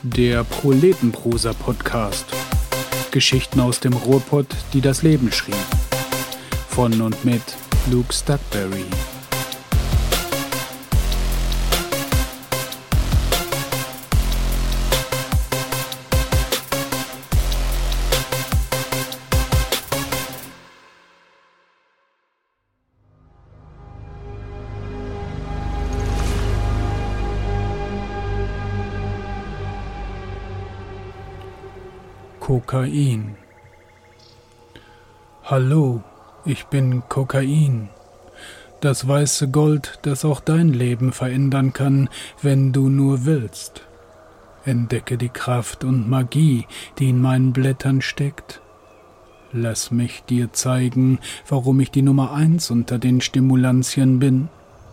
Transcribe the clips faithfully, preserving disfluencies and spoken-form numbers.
Der Proletenprosa-Podcast. Geschichten aus dem Ruhrpott, die das Leben schrieb. Von und mit Luke Stuckberry. Kokain. Hallo, ich bin Kokain. Das weiße Gold, das auch dein Leben verändern kann, wenn du nur willst. Entdecke die Kraft und Magie, die in meinen Blättern steckt. Lass mich dir zeigen, warum ich die Nummer eins unter den Stimulantien bin.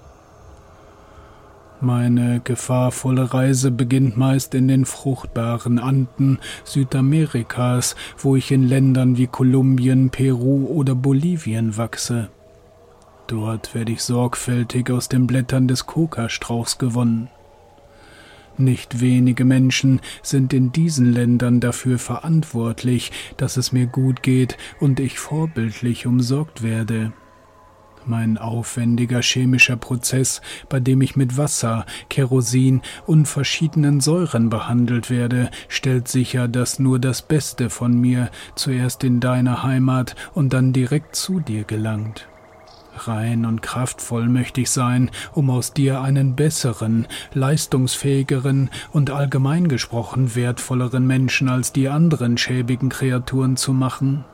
Meine gefahrvolle Reise beginnt meist in den fruchtbaren Anden Südamerikas, wo ich in Ländern wie Kolumbien, Peru oder Bolivien wachse. Dort werde ich sorgfältig aus den Blättern des Kokastrauchs gewonnen. Nicht wenige Menschen sind in diesen Ländern dafür verantwortlich, dass es mir gut geht und ich vorbildlich umsorgt werde. Mein aufwendiger chemischer Prozess, bei dem ich mit Wasser, Kerosin und verschiedenen Säuren behandelt werde, stellt sicher, dass nur das Beste von mir zuerst in deiner Heimat und dann direkt zu dir gelangt. Rein und kraftvoll möchte ich sein, um aus dir einen besseren, leistungsfähigeren und allgemein gesprochen wertvolleren Menschen als die anderen schäbigen Kreaturen zu machen.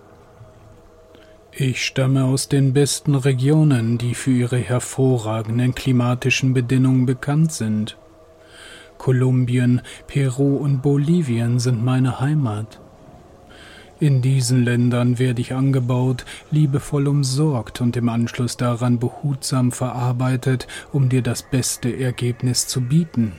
Ich stamme aus den besten Regionen, die für ihre hervorragenden klimatischen Bedingungen bekannt sind. Kolumbien, Peru und Bolivien sind meine Heimat. In diesen Ländern werde ich angebaut, liebevoll umsorgt und im Anschluss daran behutsam verarbeitet, um dir das beste Ergebnis zu bieten.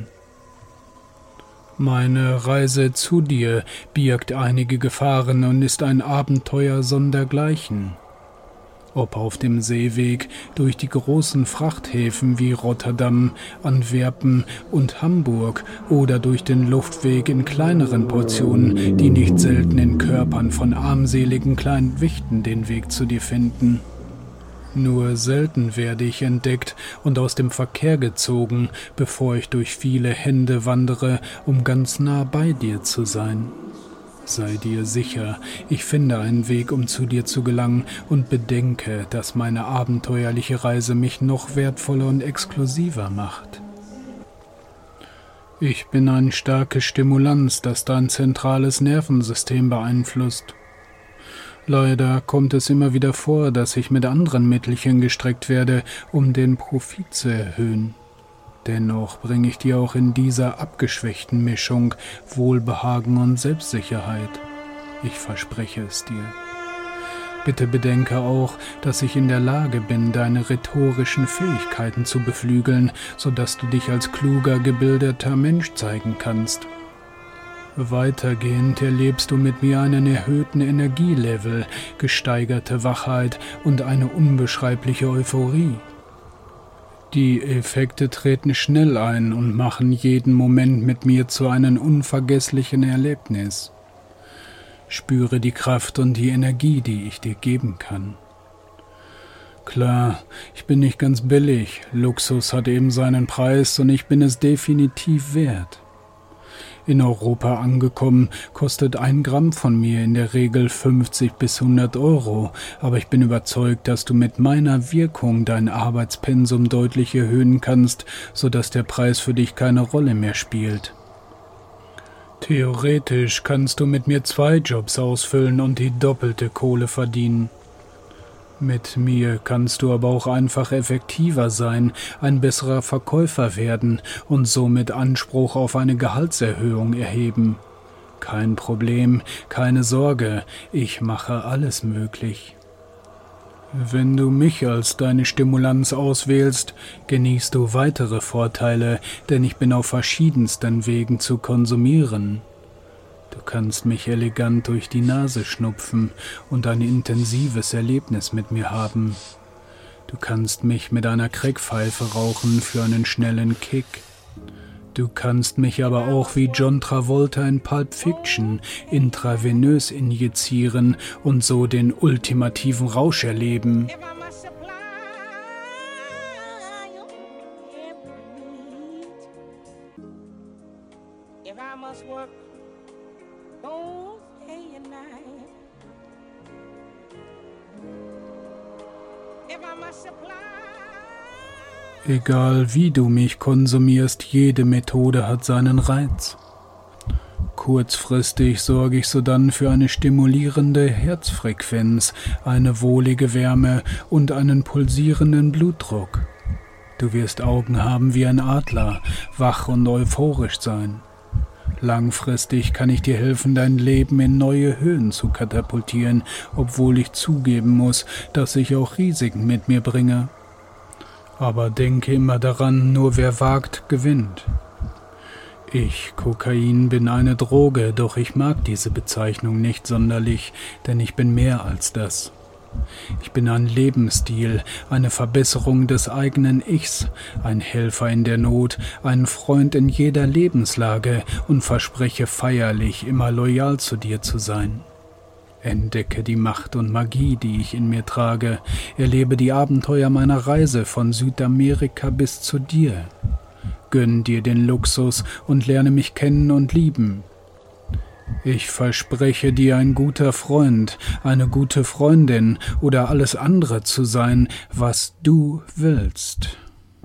Meine Reise zu dir birgt einige Gefahren und ist ein Abenteuer sondergleichen. Ob auf dem Seeweg durch die großen Frachthäfen wie Rotterdam, Antwerpen und Hamburg oder durch den Luftweg in kleineren Portionen, die nicht selten in Körpern von armseligen kleinen Wichten den Weg zu dir finden. Nur selten werde ich entdeckt und aus dem Verkehr gezogen, bevor ich durch viele Hände wandere, um ganz nah bei dir zu sein. Sei dir sicher, ich finde einen Weg, um zu dir zu gelangen, und bedenke, dass meine abenteuerliche Reise mich noch wertvoller und exklusiver macht. Ich bin ein starkes Stimulanz, das dein zentrales Nervensystem beeinflusst. Leider kommt es immer wieder vor, dass ich mit anderen Mittelchen gestreckt werde, um den Profit zu erhöhen. Dennoch bringe ich dir auch in dieser abgeschwächten Mischung Wohlbehagen und Selbstsicherheit. Ich verspreche es dir. Bitte bedenke auch, dass ich in der Lage bin, deine rhetorischen Fähigkeiten zu beflügeln, sodass du dich als kluger, gebildeter Mensch zeigen kannst. Weitergehend erlebst du mit mir einen erhöhten Energielevel, gesteigerte Wachheit und eine unbeschreibliche Euphorie. Die Effekte treten schnell ein und machen jeden Moment mit mir zu einem unvergesslichen Erlebnis. Spüre die Kraft und die Energie, die ich dir geben kann. Klar, ich bin nicht ganz billig, Luxus hat eben seinen Preis und ich bin es definitiv wert. In Europa angekommen, kostet ein Gramm von mir in der Regel fünfzig bis hundert Euro, aber ich bin überzeugt, dass du mit meiner Wirkung dein Arbeitspensum deutlich erhöhen kannst, sodass der Preis für dich keine Rolle mehr spielt. Theoretisch kannst du mit mir zwei Jobs ausfüllen und die doppelte Kohle verdienen. Mit mir kannst du aber auch einfach effektiver sein, ein besserer Verkäufer werden und somit Anspruch auf eine Gehaltserhöhung erheben. Kein Problem, keine Sorge, ich mache alles möglich. Wenn du mich als deine Stimulanz auswählst, genießt du weitere Vorteile, denn ich bin auf verschiedensten Wegen zu konsumieren. Du kannst mich elegant durch die Nase schnupfen und ein intensives Erlebnis mit mir haben. Du kannst mich mit einer Crackpfeife rauchen für einen schnellen Kick. Du kannst mich aber auch wie John Travolta in Pulp Fiction intravenös injizieren und so den ultimativen Rausch erleben. Egal wie du mich konsumierst, jede Methode hat seinen Reiz. Kurzfristig sorge ich sodann für eine stimulierende Herzfrequenz, eine wohlige Wärme und einen pulsierenden Blutdruck. Du wirst Augen haben wie ein Adler, wach und euphorisch sein. Langfristig kann ich dir helfen, dein Leben in neue Höhen zu katapultieren, obwohl ich zugeben muss, dass ich auch Risiken mit mir bringe. Aber denke immer daran, nur wer wagt, gewinnt. Ich, Kokain, bin eine Droge, doch ich mag diese Bezeichnung nicht sonderlich, denn ich bin mehr als das. Ich bin ein Lebensstil, eine Verbesserung des eigenen Ichs, ein Helfer in der Not, ein Freund in jeder Lebenslage und verspreche feierlich, immer loyal zu dir zu sein. Entdecke die Macht und Magie, die ich in mir trage, erlebe die Abenteuer meiner Reise von Südamerika bis zu dir. Gönn dir den Luxus und lerne mich kennen und lieben. Ich verspreche dir, ein guter Freund, eine gute Freundin oder alles andere zu sein, was du willst.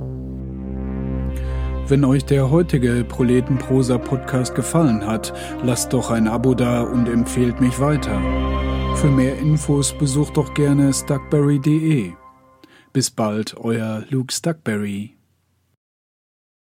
Wenn euch der heutige Proletenprosa-Podcast gefallen hat, lasst doch ein Abo da und empfehlt mich weiter. Für mehr Infos besucht doch gerne stuckberry punkt de. Bis bald, euer Luke Stuckberry.